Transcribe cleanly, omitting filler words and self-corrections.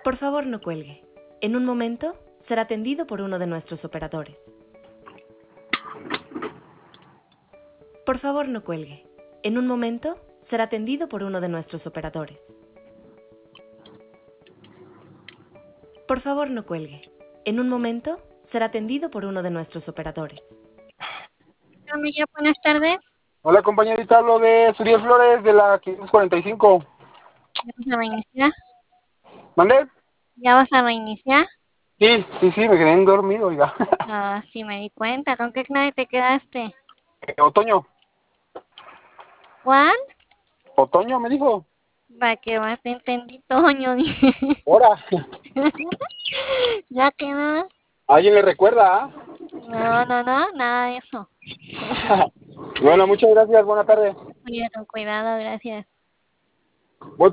Por favor, no cuelgue. En un momento será atendido por uno de nuestros operadores. Por favor, no cuelgue. En un momento será atendido por uno de nuestros operadores. Por favor, no cuelgue. En un momento será atendido por uno de nuestros operadores. Amiga, buenas tardes. Hola compañerita, hablo de Suriel Flores de la 545. ¿Ya vas a reiniciar? ¿Mandé? ¿Ya vas a reiniciar? Sí, me quedé dormido, oiga. Ah, sí me di cuenta. ¿Con qué clave te quedaste? Otoño, ¿Cuál? Otoño me dijo. Va que vas, te entendí, Toño. Ahora, ¿Ya quedó? ¿alguien le recuerda? No, nada de eso. Bueno, muchas gracias, buena tarde. Oye, con cuidado, gracias. Voy